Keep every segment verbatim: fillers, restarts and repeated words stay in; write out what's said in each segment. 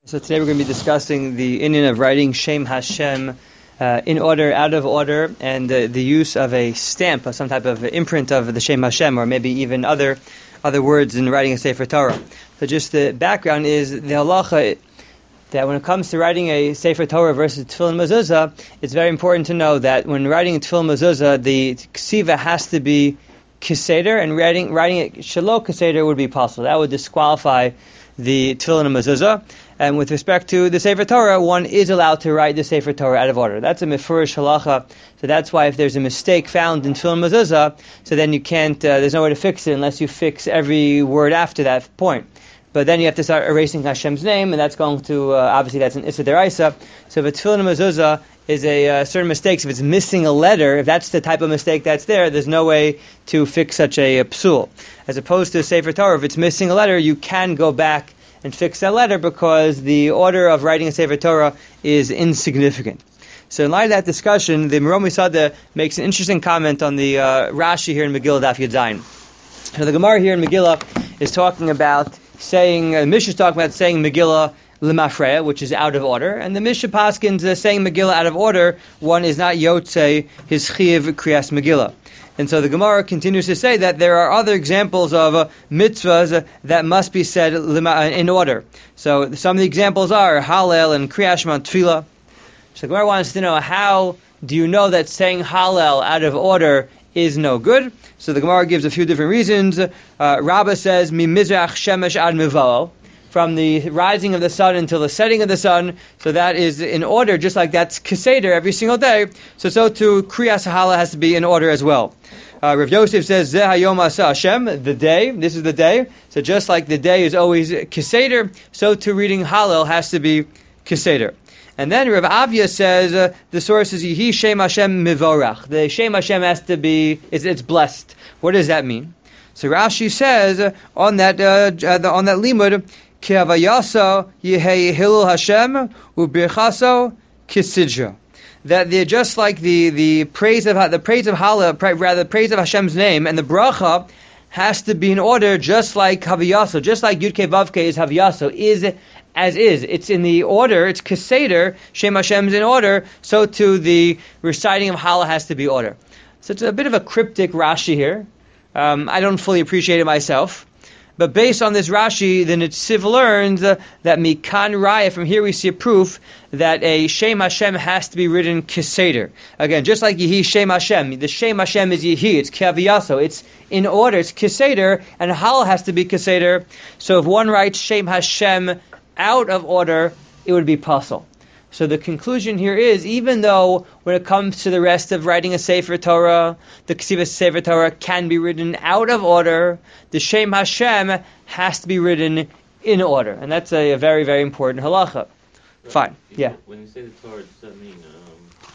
So today we're going to be discussing the inyan of writing Shem Hashem uh, in order, out of order, and uh, the use of a stamp, or some type of imprint of the Shem Hashem, or maybe even other other words in writing a Sefer Torah. So just the background is the halacha that when it comes to writing a Sefer Torah versus Tefillin Mezuzah, it's very important to know that when writing a Tefillin Mezuzah, the ksiva has to be Keseder, and writing writing it Shelo Keseder would be possible. That would disqualify the Tefillin and Mezuzah. And with respect to the Sefer Torah, one is allowed to write the Sefer Torah out of order. That's a mefurish halacha. So that's why if there's a mistake found in Tefillin Mezuzah, so then you can't, uh, there's no way to fix it unless you fix every word after that point. But then you have to start erasing Hashem's name, and that's going to, uh, obviously that's an Issa Deraisa. So if a Tefillin and Mezuzah is a uh, certain mistake, if it's missing a letter, if that's the type of mistake that's there, there's no way to fix such a, a psul. As opposed to a Sefer Torah, if it's missing a letter, you can go back and fix that letter because the order of writing a Sefer Torah is insignificant. So in light of that discussion, the Merom Yisada makes an interesting comment on the uh, Rashi here in Megillah Daf Yud Zayin. So the Gemara here in Megillah is talking about saying, uh, Mishnah is talking about saying Megillah Lemafreya, which is out of order, and the Mishnah Paskins uh, saying Megillah out of order, one is not Yotzei his Chiyav Kriyas Megillah. And so the Gemara continues to say that there are other examples of uh, mitzvahs uh, that must be said in order. So some of the examples are Hallel and Kriyas Shema Tefillah. So the Gemara wants to know, how do you know that saying Hallel out of order is no good? So the Gemara gives a few different reasons. Uh, Rabbah says, Mi Mizrach Shemesh Ad Mivao, from the rising of the sun until the setting of the sun, so that is in order, just like that's Keseder every single day, so so too Kriyas Hallel has to be in order as well. Uh, Rav Yosef says, Zeh Hayom Asa Hashem, the day, this is the day, so just like the day is always Keseder, so too reading Hallel has to be Keseder. And then Rav Avia says, uh, the source is Yehi Shem Hashem Mivorach, the Shem Hashem has to be, it's, it's blessed. What does that mean? So Rashi says, uh, on that uh, on that limud, Ki havayasa yehei hilul Hashem ubirchaso kisidra. That they're just like the, the praise of the praise of Hallel, rather the praise of Hashem's name, and the bracha has to be in order, just like Havayaso, just like Yud Kei Vav Kei is Havayaso, is as is. It's in the order. It's Keseder. Shem Hashem's in order. So too the reciting of Hallel has to be order. So it's a bit of a cryptic Rashi here. Um, I don't fully appreciate it myself. But based on this Rashi, the Netziv learns uh, that Mikan Raya, from here we see a proof that a Shem Hashem has to be written Keseder. Again, just like Yehi Shem Hashem, the Shem Hashem is Yehi, it's Kaviyaso, it's in order, it's Keseder, and Hallel has to be Keseder. So if one writes Shem Hashem out of order, it would be puzzle. So the conclusion here is, even though when it comes to the rest of writing a Sefer Torah, the Ksiva Sefer Torah can be written out of order, the Shem Hashem has to be written in order. And that's a, a very, very important halacha. Right. Fine. Yeah. When you say the Torah, does that mean um,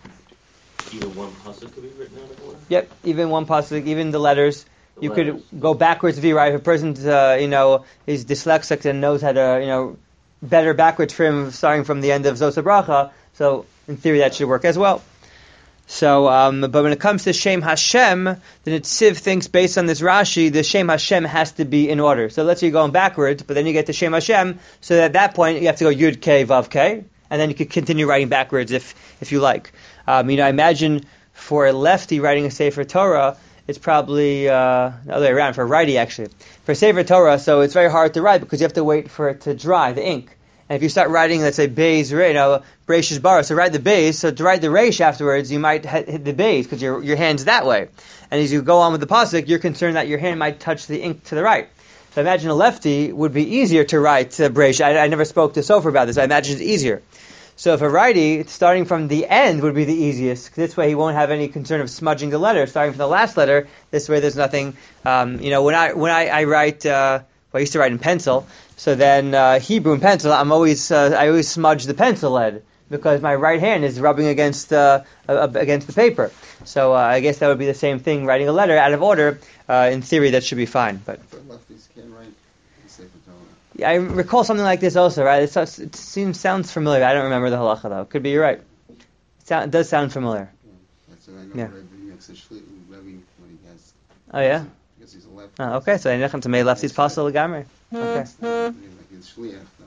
even one pasuk could be written out of order? Yep, even one pasuk, even the letters. The you letters. could go backwards if you write. If a person, uh, you know, is dyslexic and knows how to, you know, better backwards for him, starting from the end of Zosa Bracha. So, in theory, that should work as well. So, um, but when it comes to Shem Hashem, the Netziv thinks, based on this Rashi, the Shem Hashem has to be in order. So let's say you're going backwards, but then you get to Shem Hashem, so at that point you have to go Yud Kei Vav Kei, and then you could continue writing backwards if if you like. Um, you know, I imagine for a lefty writing a Sefer Torah, it's probably uh, the other way around, for a righty actually. For Sefer Torah, so it's very hard to write because you have to wait for it to dry, the ink. And if you start writing, let's say, Beis, you know, Breishis Bara, so write the Beis, so to write the Reish afterwards, you might hit, hit the Beis because your your hand's that way. And as you go on with the pasuk, you're concerned that your hand might touch the ink to the right. So I imagine a lefty would be easier to write uh, Breish. I, I never spoke to Sofer about this, I imagine it's easier. So if a righty, starting from the end would be the easiest. This way he won't have any concern of smudging the letter, starting from the last letter. This way there's nothing, um, you know, when I when I, I write, uh, well, I used to write in pencil, so then uh, Hebrew in pencil, I'm always, uh, I always smudge the pencil lead because my right hand is rubbing against uh, uh, against the paper. So uh, I guess that would be the same thing, writing a letter out of order. Uh, in theory, that should be fine. But lefties can't write the Sefer Torah. Yeah, I recall something like this also, right? It, it seems sounds familiar. I don't remember the halacha though. Could be you're right. It, sound, it does sound familiar. Yeah, that's what I know. Yeah. Rebbe makes a shlit with Rebbe when he has. Oh yeah. Because he's a lefty. Oh, okay. So Einechem to me lefties possible legamre. Okay. Like his shliach, uh,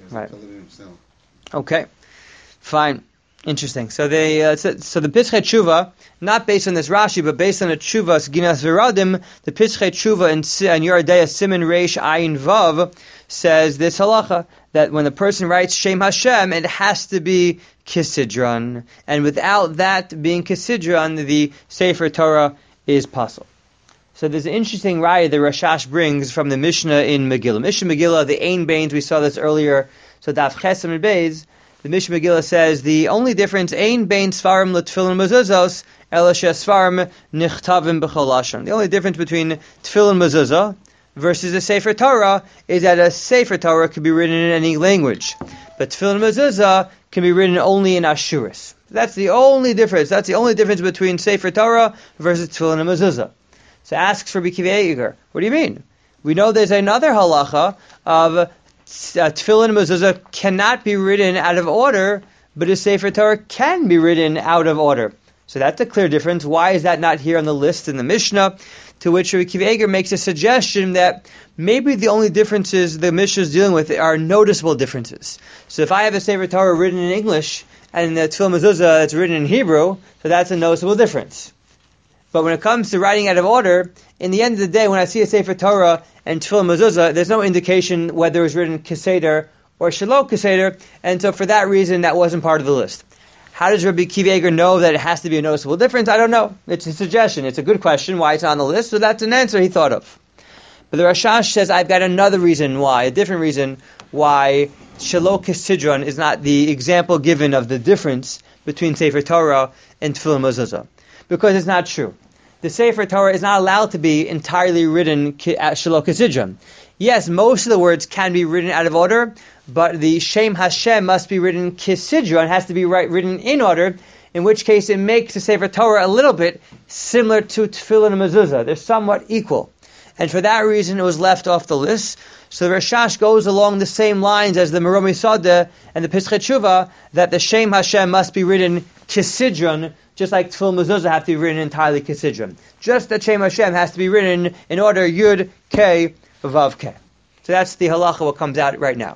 doesn't Right. color it himself. Okay, fine. Interesting. So they, uh, so, so the Pischei Tshuva, not based on this Rashi, but based on the Tshuva, Ginas Viradim, the Pischei Tshuva in, Si- in Yoredeya Siman Reish Ayin Vav says this halacha, that when a person writes Shem Hashem, it has to be Kisidron. And without that being Kisidron, the Sefer Torah is possible. So there's an interesting raya that Rashash brings from the Mishnah in Megillah. Mishnah Megillah, the Ein Bains, we saw this earlier, so Daf Chesam and Beis, the Mishnah Megillah says the only difference, Ein Bain Svarim L'Tfilin Mezuzos, Ela She'Svarim Nichtavim B'chol Lashon. The only difference between Tfilin Mezuzah versus a Sefer Torah is that a Sefer Torah can be written in any language, but Tfilin Mezuzah can be written only in Ashuris. That's the only difference. That's the only difference between Sefer Torah versus Tfilin and Mezuzah. So asks for Rabbi Kiva Eiger, what do you mean? We know there's another halacha of uh, Tefillin and Mezuzah cannot be written out of order, but a Sefer Torah can be written out of order. So that's a clear difference. Why is that not here on the list in the Mishnah? To which Rabbi Kiva Eiger makes a suggestion that maybe the only differences the Mishnah is dealing with are noticeable differences. So if I have a Sefer Torah written in English and the Tefillin Mezuzah it's written in Hebrew, so that's a noticeable difference. But when it comes to writing out of order, in the end of the day, when I see a Sefer Torah and Tefillah Mezuzah, there's no indication whether it was written Keseder or Shalom Keseder, and so for that reason, that wasn't part of the list. How does Rabbi Kiva Eiger know that it has to be a noticeable difference? I don't know. It's a suggestion. It's a good question why it's on the list, so that's an answer he thought of. But the Rashash says, I've got another reason why, a different reason why Shalom Kesidron is not the example given of the difference between Sefer Torah and Tefillah Mezuzah. Because it's not true. The Sefer Torah is not allowed to be entirely written Shalom Kesidron. Yes, most of the words can be written out of order, but the Shem Hashem must be written Kesidron, has to be right, written in order, in which case it makes the Sefer Torah a little bit similar to Tefillin and Mezuzah. They're somewhat equal. And for that reason it was left off the list. So the Rashash goes along the same lines as the Meromi Sadeh and the Pischei Tshuva, that the Shem Hashem must be written Kesidron, just like Tefillin Mezuzah have to be written entirely Kesidron. Just that Shem Hashem has to be written in order Yud, K, Vav, K. So that's the halacha what comes out right now.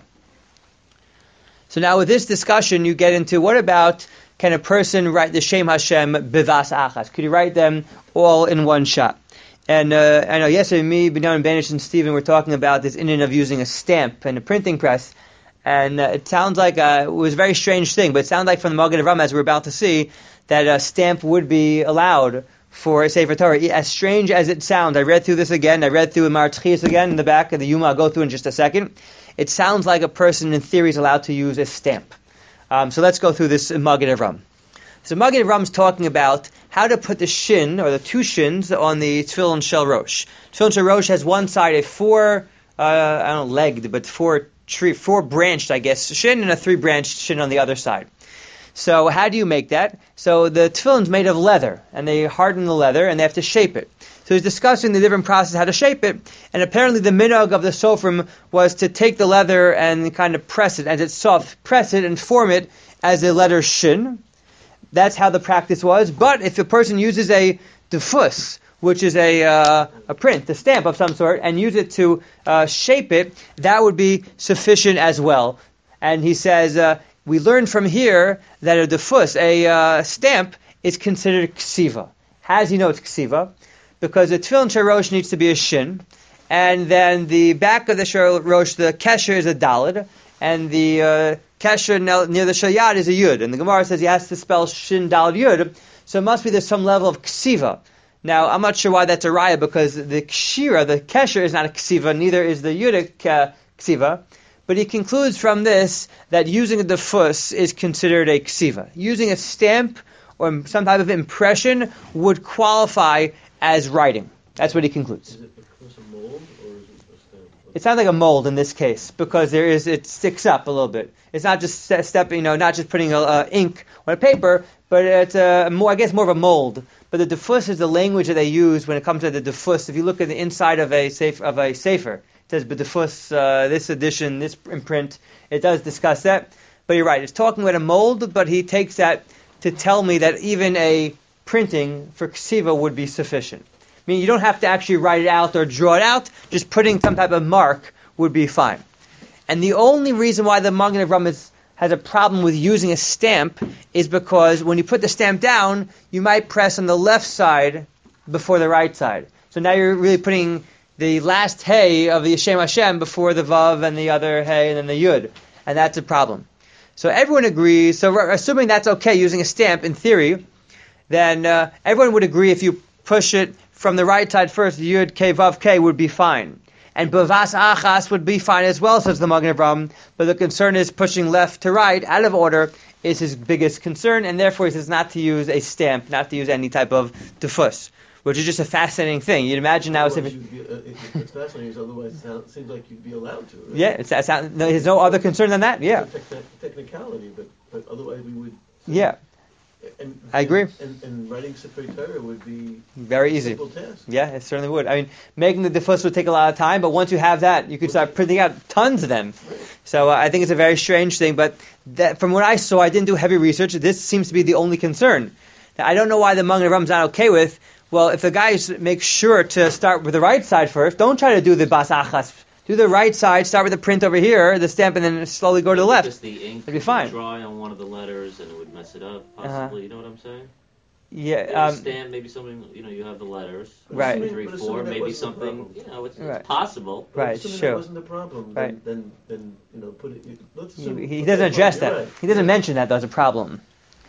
So now with this discussion, you get into what about, can a person write the Shem Hashem bivas achas? Could you write them all in one shot? And uh, I know yesterday, me, Binyamin Banish, and Stephen were talking about this Indian of using a stamp and a printing press. And uh, it sounds like, uh, it was a very strange thing, but it sounds like from the Magen Avraham, as we're about to see, that a stamp would be allowed for a Sefer Torah. As strange as it sounds, I read through this again, I read through Mar Tchias again in the back of the Yuma, I'll go through in just a second. It sounds like a person in theory is allowed to use a stamp. Um, so let's go through this Magen Avraham. So Magen Avraham is talking about how to put the shin, or the two shins, on the Tefillin Shel Rosh. Tefillin Shel Rosh has one side a four, uh, I don't know, legged, but four tree, four branched, I guess, shin, and a three branched shin on the other side. So how do you make that? So the tefillin's made of leather, and they harden the leather, and they have to shape it. So he's discussing the different process how to shape it, and apparently the minhag of the Sofrim was to take the leather and kind of press it, as it's soft, press it and form it as a letter shin. That's how the practice was. But if a person uses a defus, which is a uh, a print, a stamp of some sort, and use it to uh, shape it, that would be sufficient as well. And he says, uh, we learn from here that a defus, a uh, stamp, is considered ksiva. How does he know it's ksiva? Because the tefillin shel rosh needs to be a shin, and then the back of the shel rosh, the kesher, is a dalid, and the uh, kesher near the shel yad is a yud. And the Gemara says he has to spell shin dalid yud, so it must be there's some level of ksiva. Now, I'm not sure why that's a raya, because the kshira, the kesher, is not a ksiva, neither is the yudik uh, ksiva. But he concludes from this that using a defus is considered a ksiva. Using a stamp or some type of impression would qualify as writing. That's what he concludes. Is it because of mold, or is it a stamp? It sounds like a mold in this case, because there is it sticks up a little bit. It's not just a step, you know, not just putting a, uh, ink on a paper, but it's a more, I guess, more of a mold. But the defus is the language that they use when it comes to the defus. If you look at the inside of a safe of a sefer, it says b'defus, uh, this edition, this imprint. It does discuss that. But you're right, it's talking about a mold, but he takes that to tell me that even a printing for ksiva would be sufficient. I mean, you don't have to actually write it out or draw it out. Just putting some type of mark would be fine. And the only reason why the Magen Avraham is, has a problem with using a stamp is because when you put the stamp down, you might press on the left side before the right side. So now you're really putting the last hey of the Shem Hashem before the Vav and the other hey and then the Yud. And that's a problem. So everyone agrees, so assuming that's okay using a stamp in theory, then uh, everyone would agree if you push it from the right side first, Yud, K, Vav, K would be fine. And Bavas Achas would be fine as well, says the Magen Avraham. But the concern is pushing left to right, out of order, is his biggest concern, and therefore he says not to use a stamp, not to use any type of tefus, which is just a fascinating thing. You'd imagine now... Otherwise if it, you'd be, uh, it, it's fascinating, because otherwise it sounds, seems like you'd be allowed to. Right? yeah, it's, it's, no, there's no other concern than that, yeah. It's a techni- technicality, but, but otherwise we would... Yeah. And, I agree. And, and writing Sefer Torah would be very a easy. simple task. Yeah, it certainly would. I mean, making the defus would take a lot of time, but once you have that, you could start printing out tons of them. Right. So uh, I think it's a very strange thing, but that, from what I saw, I didn't do heavy research. This seems to be the only concern. Now, I don't know why the Magen Avraham is not okay with. Well, if the guys make sure to start with the right side first, don't try to do the bas achas. Do the right side, start with the print over here, the stamp, and then slowly go to the left. Just the ink It'd be fine. dry on one of the letters and it would mess it up, possibly. Uh-huh. You know what I'm saying? Yeah. Maybe Um, stamp, maybe something, you know, you have the letters. Right. Two, three, But four, assuming that maybe wasn't the something, problem. you know, it's, Right. it's possible. But Right, assuming sure. that wasn't the problem, then, Right. then, then, you know, put it... Let's he, assume, he okay, doesn't fine, address you're that. right. He doesn't mention that as a problem.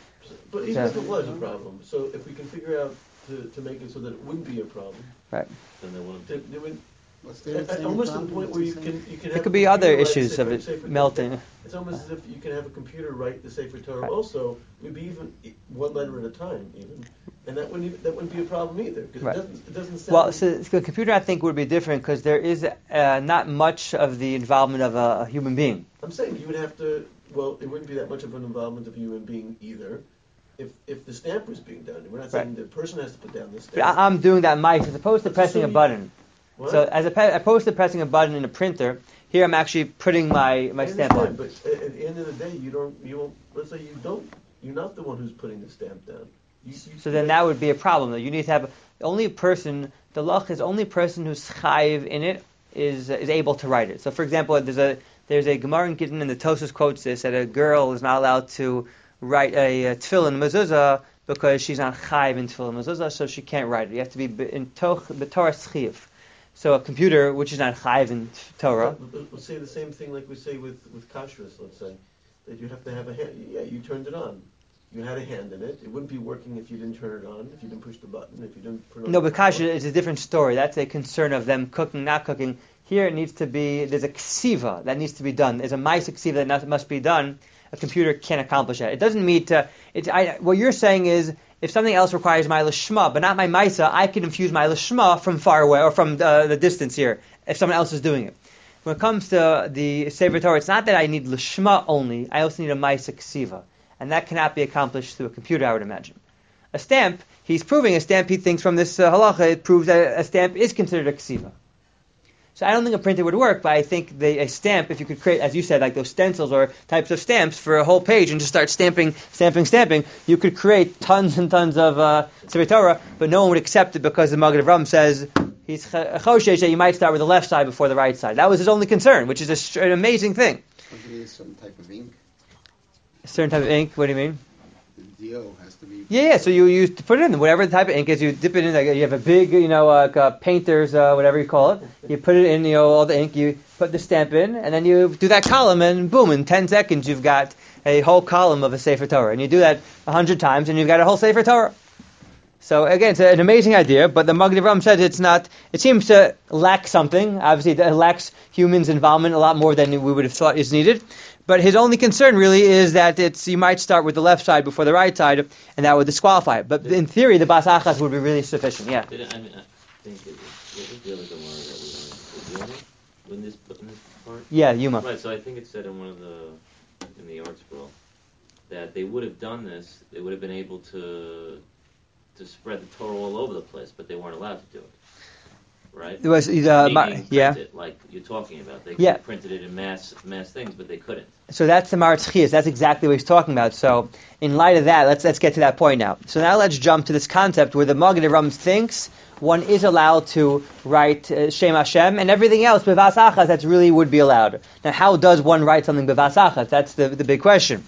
But even So- if it was a problem, so if we can figure out to, to make it so that it wouldn't be a problem, Right. Then they wouldn't. then there would... What's there At, at almost to the point where you can you can There have could a be computer other write issues Sefer- of it Sefer Torah. melting. It's almost as if you can have a computer write the Sefer Torah Right. also, maybe even e- one letter at a time, even, and that wouldn't even, that wouldn't be a problem either, because Right. it doesn't it doesn't sound. Well, so the computer, I think, would be different because there is uh, not much of the involvement of a, a human being. I'm saying you would have to. Well, it wouldn't be that much of an involvement of a human being either, if if the stamp was being done. We're not saying Right. the person has to put down the But stamp. I, I'm doing that mice as opposed to Let's pressing a assume you- button. What? So as a, opposed to pressing a button in a printer, here I'm actually putting my, my I stamp understand, on. but at, at the end of the day, you don't. You won't. Let's say you don't. You're not the one who's putting the stamp down. You, you, So then that would be a problem. Though. You need to have the only person, the lach is only person who's chayiv in it is is able to write it. So for example, there's a there's a Gemara in Gittin and the Tosas quotes this that a girl is not allowed to write a, a tefillin mezuzah because she's not chayiv in tefillin mezuzah, so she can't write it. You have to be be- in toch b'torah schiv. So a computer, which is not chayiv in Torah, Let- Let's say the same thing like we say with with kashrus. Let's say that you have to have a hand. Yeah, you turned it on. You had a hand in it. It wouldn't be working if you didn't turn it on. If you didn't push the button. If you didn't put it on. no, the but kasha power. is a different story. That's a concern of them cooking, not cooking. Here it needs to be, there's a ksiva that needs to be done. There's a mice ksiva that not- must be done. A computer can't accomplish that. It doesn't mean to, it's, I, what you're saying is, if something else requires my lishma, but not my maisa, I can infuse my lishma from far away, or from uh, the distance here, if someone else is doing it. When it comes to the Sefer Torah, it's not that I need lishma only, I also need a maisa ksiva. And that cannot be accomplished through a computer, I would imagine. A stamp, he's proving a stamp, he thinks from this uh, halacha, it proves that a stamp is considered a ksiva. So I don't think a printer would work, but I think the, a stamp, if you could create, as you said, like those stencils or types of stamps for a whole page and just start stamping, stamping, stamping, you could create tons and tons of uh, Sefer Torah, but no one would accept it because the Magen Avraham says he's choshesh that you might start with the left side before the right side. That was his only concern, which is a str- an amazing thing. Don't you need some type of ink? A certain type of ink, what do you mean? The D O has to be... Yeah, yeah. So you use to put it in whatever the type of ink is. You dip it in. Like you have a big, you know, uh, uh, painter's, uh, whatever you call it. You put it in, you know, all the ink. You put the stamp in, and then you do that column, and boom, in ten seconds you've got a whole column of a Sefer Torah. And you do that a hundred times, and you've got a whole Sefer Torah. So again, it's an amazing idea, but the Magen Avraham says it's not. It seems to lack something. Obviously, it lacks humans' involvement a lot more than we would have thought is needed. But his only concern really is that it's you might start with the left side before the right side, and that would disqualify it. But in theory, the bas achas would be really sufficient. Yeah. Did it, I mean, I think it was, what was the other Gemara that we learned? Was Yoma in this, in this part? Yeah, Yuma. Right, so I think it said in one of the, in the art scroll, that they would have done this, they would have been able to to spread the Torah all over the place, but they weren't allowed to do it. Right? It was uh, Meaning ma- print yeah. it, like you're talking about. They Yeah. printed it in mass mass things, but they couldn't. So that's the Maratz Chias. That's exactly what he's talking about. So in light of that, let's let's get to that point now. So now let's jump to this concept where the Magen Avraham thinks one is allowed to write uh, Shem Hashem, and everything else, bevas achas, that really would be allowed. Now, how does one write something bevas achas? That's the, the big question.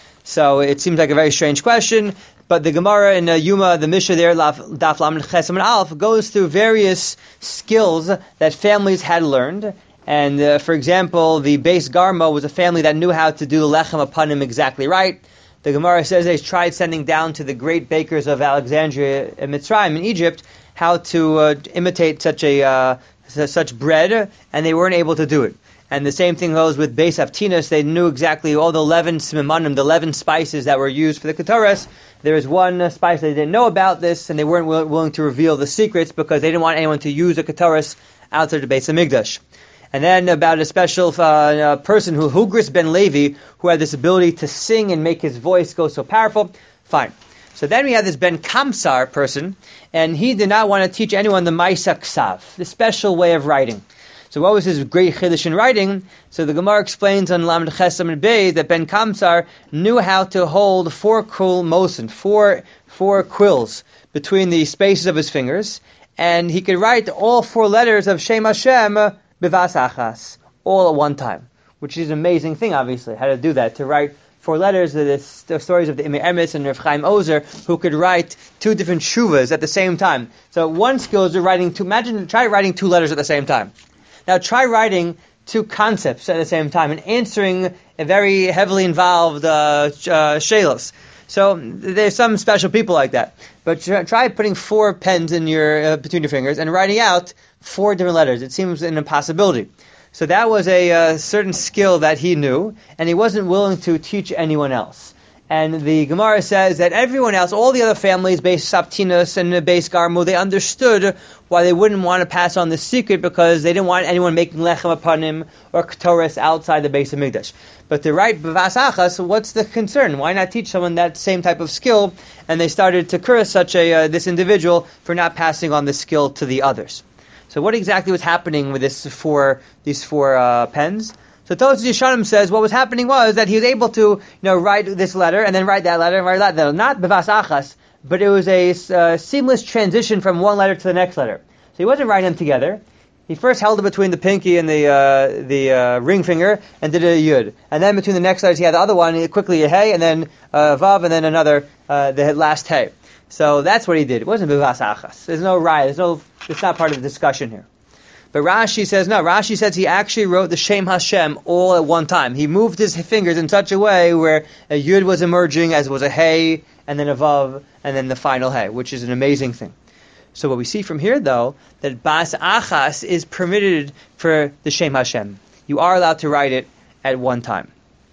So it seems like a very strange question, but the Gemara in uh, Yuma, the Mishnah there, Daf Lamed Ches Amud Aleph, goes through various skills that families had learned. And uh, for example, the Beis Garma was a family that knew how to do lechem apanim exactly right. The Gemara says they tried sending down to the great bakers of Alexandria and Mitzrayim in Egypt how to uh, imitate such a uh, such bread, and they weren't able to do it. And the same thing goes with Beis Avtinus. They knew exactly all the eleven smimanim, the eleven spices that were used for the Ketores. There was one uh, spice they didn't know about this, and they weren't will- willing to reveal the secrets because they didn't want anyone to use the Ketores outside the Beis Hamikdash. And then about a special uh, uh, person, who Hugris ben Levi, who had this ability to sing and make his voice go so powerful. Fine. So then we have this Ben Kamsar person, and he did not want to teach anyone the Maisa Ksav, the special way of writing. So what was his great chiddush in writing? So the Gemara explains on Lamed Ches Amud Bey that Ben Kamsar knew how to hold four kul mosin, four four quills between the spaces of his fingers, and he could write all four letters of Shem Hashem bevas achas, all at one time, which is an amazing thing, obviously, how to do that, to write four letters. The, the stories of the Imei Emes and Rav Chaim Ozer, who could write two different shuvas at the same time. So one skill is writing two, imagine, try writing two letters at the same time. Now try writing two concepts at the same time and answering a very heavily involved uh, uh, shelos. So there's some special people like that. But try putting four pens in your uh, between your fingers and writing out four different letters. It seems an impossibility. So that was a uh, certain skill that he knew, and he wasn't willing to teach anyone else. And the Gemara says that everyone else, all the other families, Beis Saptinus and Beis Garmu, they understood why they wouldn't want to pass on the secret because they didn't want anyone making lechem apanim or ketores outside the Beis Hamikdash. But to write bevas achas, what's the concern? Why not teach someone that same type of skill? And they started to curse such a uh, this individual for not passing on the skill to the others. So what exactly was happening with this four these four uh, pens? So Tosfos Yeshanim says what was happening was that he was able to, you know, write this letter and then write that letter and write that letter. Not bevas achas, but it was a uh, seamless transition from one letter to the next letter. So he wasn't writing them together. He first held it between the pinky and the uh, the uh, ring finger and did a yud. And then between the next letters he had the other one, quickly a hey, and then uh, vav, and then another, uh, the last hey. So that's what he did. It wasn't bevas achas. There's no raya. There's no. It's not part of the discussion here. But Rashi says no. Rashi says he actually wrote the Shem Hashem all at one time. He moved his fingers in such a way where a yud was emerging as was a hey, and then a vav, and then the final hey, which is an amazing thing. So what we see from here, though, that bas achas is permitted for the Shem Hashem. You are allowed to write it at one time.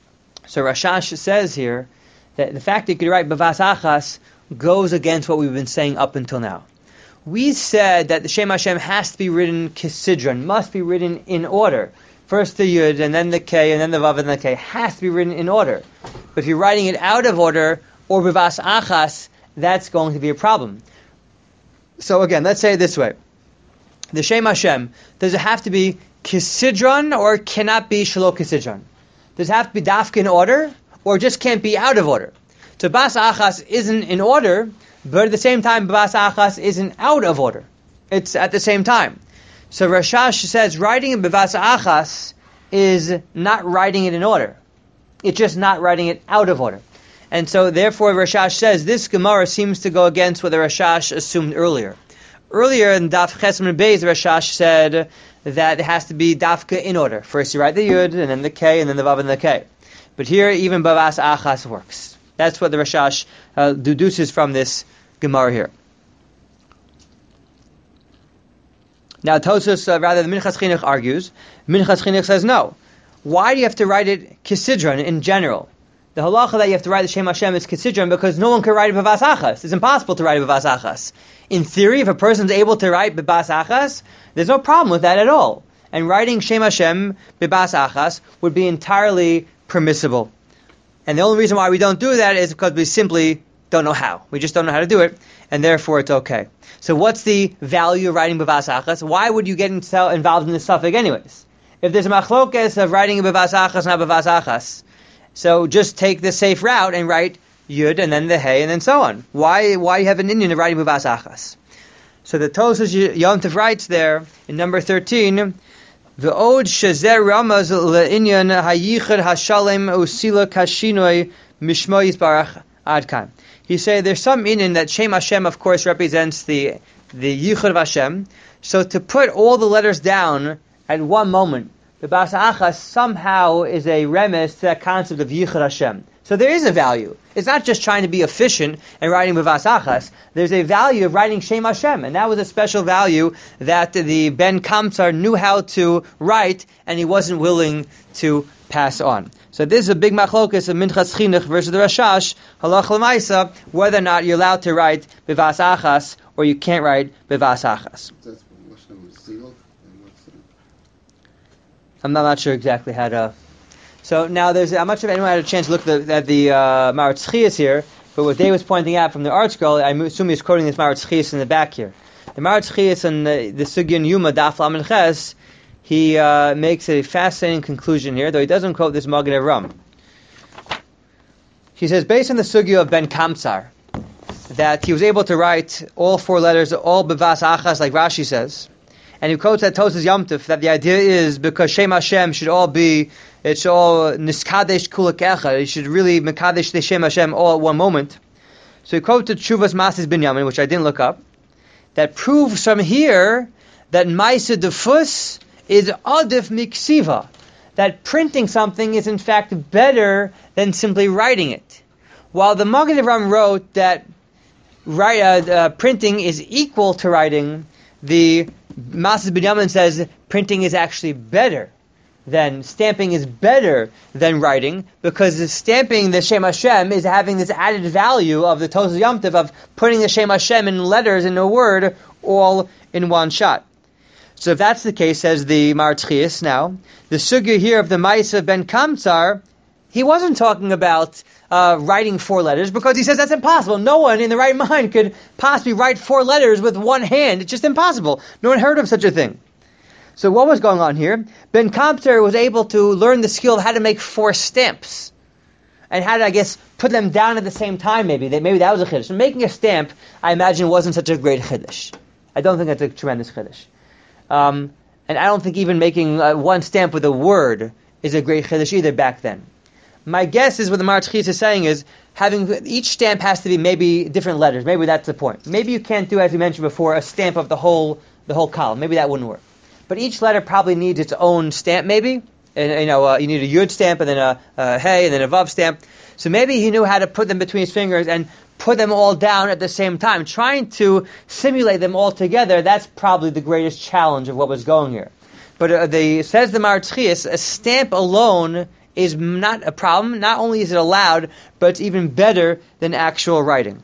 So Rashash says here that the fact that you could write bas achas goes against what we've been saying up until now. We said that the Shem Hashem has to be written kisidron, must be written in order. First the Yud, and then the K, and then the Vav, and the K. Has to be written in order. But if you're writing it out of order, or bivas achas, that's going to be a problem. So again, let's say it this way. The Shem Hashem, does it have to be kisidron, or cannot be shelo kisidron? Does it have to be dafka in order, or just can't be out of order? So bas achas isn't in order, but at the same time, bas achas isn't out of order. It's at the same time. So Rashash says writing in bas achas is not writing it in order. It's just not writing it out of order. And so therefore Rashash says this Gemara seems to go against what the Rashash assumed earlier. Earlier in Daf Ches Amud Bey, the Rashash said that it has to be dafka in order. First you write the Yud, and then the K, and then the Vav and the K. But here even bas achas works. That's what the Rashash uh, deduces from this Gemara here. Now Tosfos, uh, rather than Minchas Chinuch argues, Minchas Chinuch says no. Why do you have to write it kisidron in general? The halacha that you have to write the Shem Hashem is kisidron because no one can write it bevas achas. It's impossible to write it bevas achas. In theory, if a person's able to write bevas achas, there's no problem with that at all. And writing Shem Hashem bevas achas would be entirely permissible. And the only reason why we don't do that is because we simply don't know how. We just don't know how to do it, and therefore it's okay. So what's the value of writing bevas achas? Why would you get involved in this suffix anyways? If there's a machlokes of writing bevas achas, not bevas achas, so just take the safe route and write yud and then the hey and then so on. Why why you have an Indian of writing bevas achas? So the Tosas Yom Tov writes there in number thirteen, V'od shazer ramaz le'inyan hayichad hashalem usila kashinoi mishmo yisbarach adkan. He say there's some inyan that Shem Hashem, of course, represents the the Yichud of Hashem. So to put all the letters down at one moment, the Bas Achas somehow is a remes to that concept of Yichud Hashem. So there is a value. It's not just trying to be efficient and writing Bas Achas. There's a value of writing Shem Hashem, and that was a special value that the Ben Kamsar knew how to write, and he wasn't willing to pass on. So this is a big machlokus of Minchas Chinuch versus the Rashash, halach l'maisa, whether or not you're allowed to write Bivas Achas or you can't write Bivas Achas. That's what Lashon was sealed, and what's the- I'm not, not sure exactly how to. So now there's. I'm not sure if anyone had a chance to look at the, at the uh, Maratz Chias here, but what Dave was pointing out from the art scroll, I assume he's quoting this Maratz Chias in the back here. The Maratz Chias and the, the Sugyan Yuma Daf Lamed Ches, he uh, makes a fascinating conclusion here, though he doesn't quote this Magen Avraham. He says, based on the Sugya of Ben Kamsar, that he was able to write all four letters, all Bivas Achas, like Rashi says, and he quotes that Tosas Yom Tov, that the idea is because Shem Hashem should all be, it should all niskadesh kulak echad, it should really mekadesh the Shem Hashem all at one moment. So he quoted Shuvas Masis Binyamin, which I didn't look up, that proves from here that Maisa Defus is Adif Miksiva, that printing something is in fact better than simply writing it. While the Magen Avraham wrote that write, uh, uh, printing is equal to writing, the Masis Binyamin says printing is actually better than, stamping is better than writing, because the stamping the Shem Hashem is having this added value of the Tosas Yom Tov of putting the Shem Hashem in letters in a word all in one shot. So if that's the case, says the Maratz Chias now, the sugya here of the Maisa Ben Kamsar, he wasn't talking about uh, writing four letters, because he says that's impossible. No one in the right mind could possibly write four letters with one hand. It's just impossible. No one heard of such a thing. So what was going on here? Ben Kamsar was able to learn the skill of how to make four stamps, and how to, I guess, put them down at the same time. Maybe that maybe that was a chiddush. So making a stamp, I imagine, wasn't such a great chiddush. I don't think that's a tremendous chiddush. Um, and I don't think even making uh, one stamp with a word is a great chiddush either back then. My guess is what the Maratz Chias is saying is having each stamp has to be maybe different letters. Maybe that's the point. Maybe you can't do, as we mentioned before, a stamp of the whole the whole column. Maybe that wouldn't work. But each letter probably needs its own stamp. Maybe, and you know, uh, you need a yud stamp and then a, a hey and then a vav stamp. So maybe he knew how to put them between his fingers and put them all down at the same time. Trying to simulate them all together, that's probably the greatest challenge of what was going here. But uh, the, says the Maratz Chias, a stamp alone is not a problem. Not only is it allowed, but it's even better than actual writing.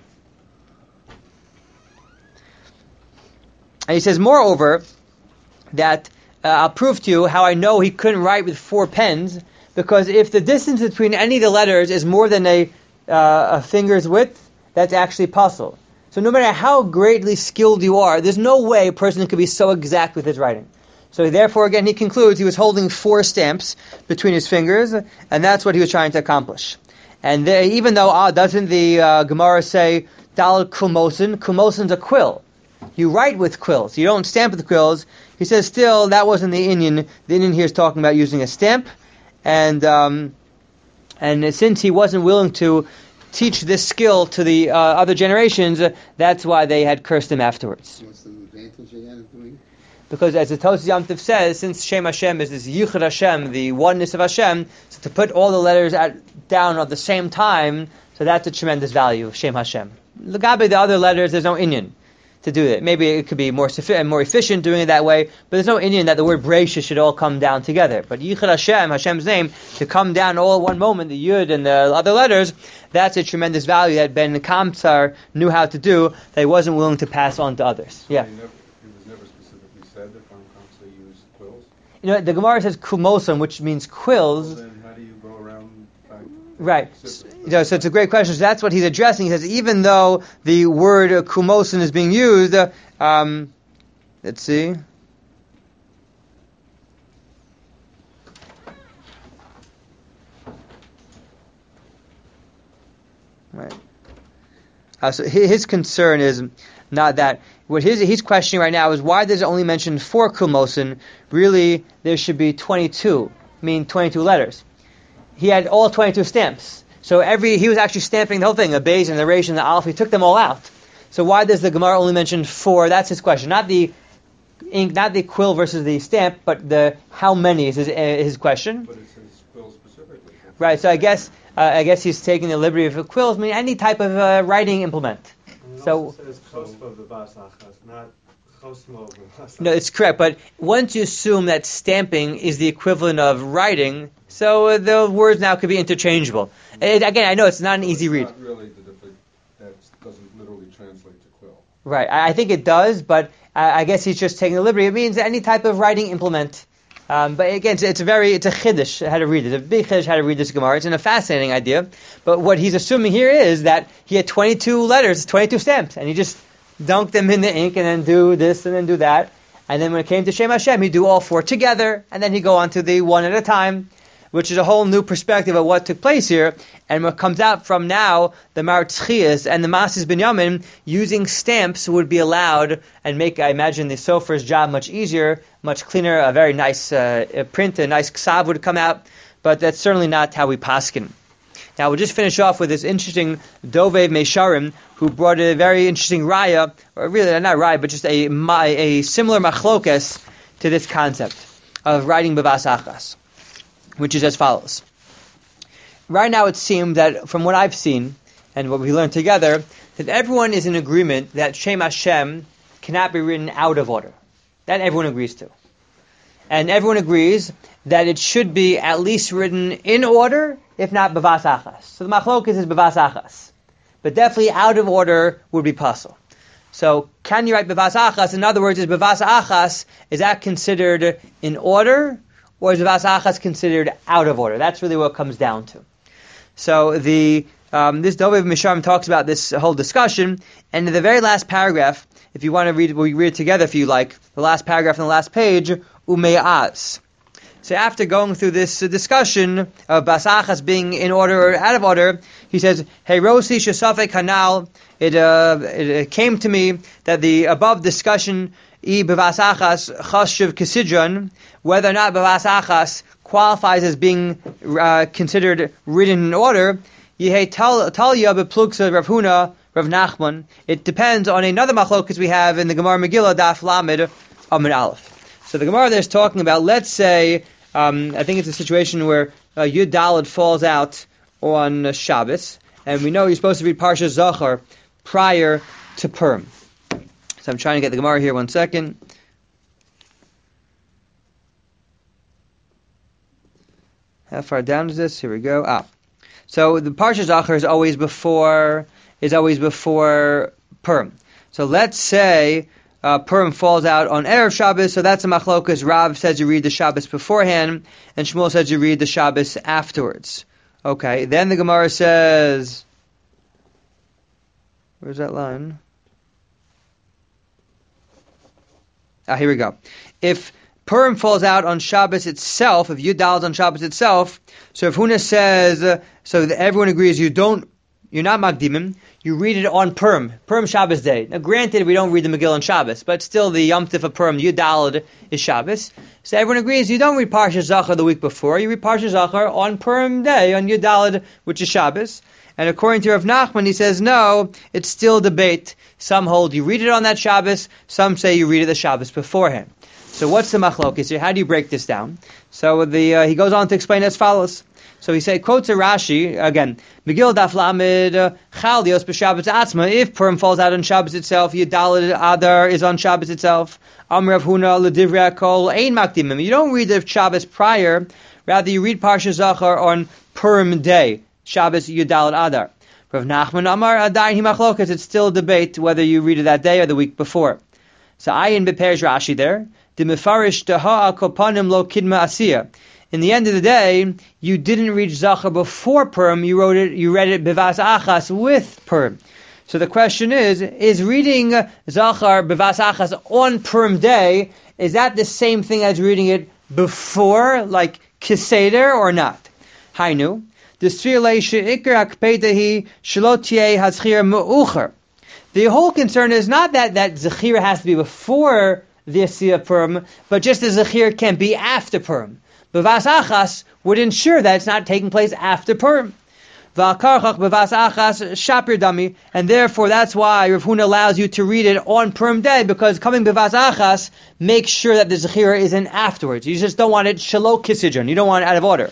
And he says, moreover, that uh, I'll prove to you how I know he couldn't write with four pens, because if the distance between any of the letters is more than a, uh, a finger's width, that's actually puzzle. So no matter how greatly skilled you are, there's no way a person could be so exact with his writing. So therefore, again, he concludes he was holding four stamps between his fingers, and that's what he was trying to accomplish. And they, even though, ah, doesn't the uh, Gemara say, Dal Kumosin? Kumosin's a quill. You write with quills. You don't stamp with quills. He says still, that wasn't the Indian. The Indian here is talking about using a stamp, and um, and since he wasn't willing to teach this skill to the uh, other generations, uh, that's why they had cursed him afterwards. What's the advantage again of doing? Because as the Tosas Yom Tov says, since Shem Hashem is this Yichud Hashem, the oneness of Hashem, so to put all the letters at, down at the same time, so that's a tremendous value of Shem Hashem. L'gabe the other letters, there's no inyan to do it. Maybe it could be more suffi- more efficient doing it that way, but there's no inyan that the word Breisha should all come down together. But Yichud Hashem, Hashem's name, to come down all at one moment, the Yud and the other letters, that's a tremendous value that Ben Kamsar knew how to do, that he wasn't willing to pass on to others. Yeah. He never, it was never specifically said that Ben Kamsar used quills. You know, the Gemara says kumosim, which means quills. Well, then how do you go around back? Right. You know, so it's a great question. So that's what he's addressing. He says, even though the word uh, kumosin is being used, uh, um, let's see. Right. Uh, so his, his concern is not that. What his, he's questioning right now is why does it only mention four kulmosin? Really, there should be twenty-two, mean twenty-two letters. He had all twenty-two stamps. So every he was actually stamping the whole thing, the Beis and the Reish and the Aleph. He took them all out. So why does the Gemara only mention four? That's his question. Not the ink, not the quill versus the stamp, but the how many is his, uh, his question. But it says quill specifically. Right. So I guess uh, I guess he's taking the liberty of quills, meaning any type of uh, writing implement. It So also says chosmo b'bas achas, not chosmo b'bas no, it's correct. But once you assume that stamping is the equivalent of writing, so uh, the words now could be interchangeable. It, again, I know it's not an easy It's read. not really the difference. That doesn't literally translate to quill. Right, I, I think it does, but I, I guess he's just taking the liberty. It means any type of writing implement. Um, but again, it's, it's a very, it's a chiddush how to read it. A big chiddush how to read this Gemara. It's a fascinating idea. But what he's assuming here is that he had twenty-two letters, twenty-two stamps, and he just dunked them in the ink and then do this and then do that. And then when it came to Shem Hashem, he'd do all four together, and then he'd go on to the one at a time, which is a whole new perspective of what took place here. And what comes out from now, the Maratchias and the Masis Binyamin, using stamps would be allowed and make, I imagine, the Sofer's job much easier, much cleaner, a very nice uh, print, a nice ksav would come out, but that's certainly not how we paskin. Now we'll just finish off with this interesting Dovev Mesharim, who brought a very interesting raya, or really not raya, but just a, a similar machlokes to this concept of writing b'vas achas, which is as follows. Right now it seems that from what I've seen, and what we learned together, that everyone is in agreement that Shem Hashem cannot be written out of order. That everyone agrees to. And everyone agrees that it should be at least written in order, if not b'vas achas. So the machlokes is b'vas achas. But definitely out of order would be possible. So can you write b'vas achas? In other words, is b'vas achas, is that considered in order, or is b'vas achas considered out of order? That's really what it comes down to. So the um, this Dovev Misharim talks about this whole discussion, and in the very last paragraph, if you want to read, we read it together if you like, the last paragraph on the last page, Ume'az. So after going through this uh, discussion of b'vas achas being in order or out of order, he says, Hey Rosi Shesafek Hanal, it, uh, it, it came to me that the above discussion, I b'vas achas chashuv kisidron, whether or not b'vas achas qualifies as being uh, considered written in order, Yehei Talya b'plugsa Rav Huna, Rav Nachman. It depends on another machlokas we have in the Gemara Megillah, Daf Lamed Amud Aleph. So the Gemara there is talking about, let's say, um, I think it's a situation where uh, Yud Daled falls out on uh, Shabbos, and we know you're supposed to read Parsha Zachar prior to Purim. So I'm trying to get the Gemara here one second. How far down is this? Here we go. Ah, so the Parsha Zachar is always before is always before Purim. So let's say uh, Purim falls out on Erev Shabbos, so that's a machlokas. Rav says you read the Shabbos beforehand, and Shmuel says you read the Shabbos afterwards. Okay, then the Gemara says, where's that line? Ah, here we go. If Purim falls out on Shabbos itself, if Yud Daled on Shabbos itself, so if Huna says, uh, so that everyone agrees you don't, you're not Magdimim, you read it on Purim, Purim Shabbos day. Now granted, we don't read the Megillah on Shabbos, but still the Yom Tif of Purim, Yud Daled, is Shabbos. So everyone agrees you don't read Parsha Zachar the week before, you read Parsha Zachar on Purim day, on Yud Daled, which is Shabbos. And according to Rav Nachman, he says, no, it's still debate. Some hold you read it on that Shabbos, some say you read it the Shabbos beforehand. So what's the machlokes here? How do you break this down? So the uh, he goes on to explain as follows. So he said, quotes a Rashi, again, Megillah Daf Lamed Chal Dios b'Shabbos Atzma, if Purim falls out on Shabbos itself, Yud Daled Adar is on Shabbos itself, Am Rav Huna L'divrei Hakol Ein Makdimim. You don't read the Shabbos prior, rather you read Parsha Zachar on Purim day, Shabbos Yud Daled Adar. Rav Nachman Amar Adayin Hi Machlokas, it's still a debate whether you read it that day or the week before. So Ayin B'Perish Rashi there, the Mefarish Taha Kopanim Lo Kidma Asiya. In the end of the day, you didn't read Zachar before Purim, you wrote it, you read it B'vas Achas with Purim. So the question is, is reading Zachar B'vas Achas on Purim day, is that the same thing as reading it before, like Kiseder, or not? Hainu, The whole concern is not that that zechira has to be before the asiyah Purim, but just the zechira can be after Purim. Bevas achas would ensure that it's not taking place after Purim. V'akarchach bevas achas shapir dami, and therefore that's why Rav Huna allows you to read it on Purim day, because coming bevas achas makes sure that the zechira isn't afterwards. You just don't want it shelo kisijon. You don't want it out of order.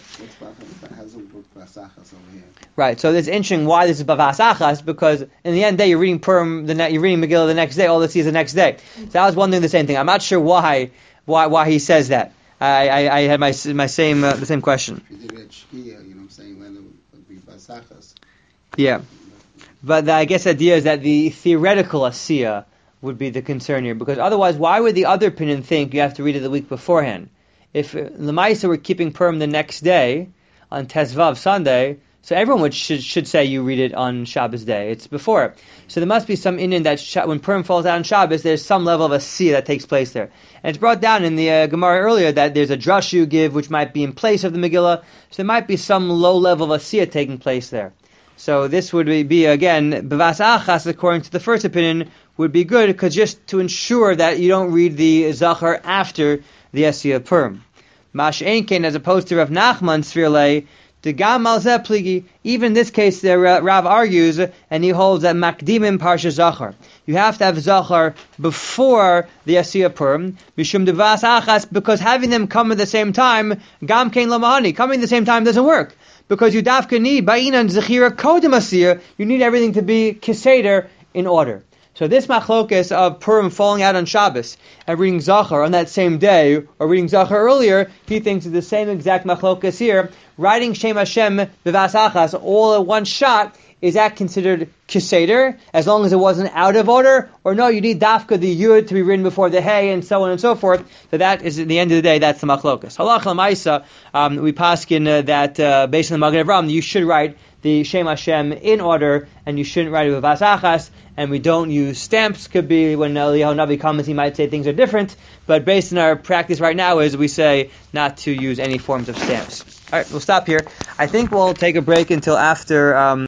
Right, so it's interesting why this is bavas achas, because in the end of the day you're reading Purim, the ne- you're reading Megillah the next day. All that see is the next day. So I was wondering the same thing. I'm not sure why why why he says that. I I, I had my my same uh, the same question. If you did it shkia, you know what I'm saying, then it would be basachas. Yeah, but the, I guess the idea is that the theoretical asiyah would be the concern here, because otherwise, why would the other opinion think you have to read it the week beforehand? If uh, Lamaisa were keeping Purim the next day on Tezvav Sunday, so everyone would, should should say you read it on Shabbos day. It's before it. So there must be some Indian that sh- when Purim falls out on Shabbos, there's some level of asiyah that takes place there. And it's brought down in the uh, Gemara earlier that there's a drush you give which might be in place of the Megillah. So there might be some low level of asiyah taking place there. So this would be, be again, bevas achas, according to the first opinion, would be good, because just to ensure that you don't read the zachar after the asiyah Purim. Mash Einkein, as opposed to Rav Nachman Svirlei, the Gamal Zeh Pligi, even in this case, the uh, Rav argues, and he holds that Makdimim Parsha Zachar. You have to have Zachar before the Asiyah Purim, Mishum Devas Achas, because having them come at the same time, Gam Kein Lamahani, coming at the same time doesn't work. Because you dafka need Ba'inan Zechira Kodem Asiyah, you need everything to be Keseder in order. So this machlokas of Purim falling out on Shabbos and reading Zachar on that same day, or reading Zachar earlier, he thinks is the same exact machlokas here. Writing Shem Hashem Bevas Achas all at one shot, is that considered Keseder, as long as it wasn't out of order? Or no, you need Dafka, the Yud, to be written before the Hey, and so on and so forth. So that is, at the end of the day, that's the machlokas. Halach l'maisa, um, we paskin uh, that, uh, based on the Magen Avraham, you should write the Shem Hashem in order, and you shouldn't write it with Bevas Achas, and we don't use stamps. Could be when Eliyahu Navi comments, he might say things are different, but based on our practice right now is we say not to use any forms of stamps. Alright, we'll stop here. I think we'll take a break until after... Um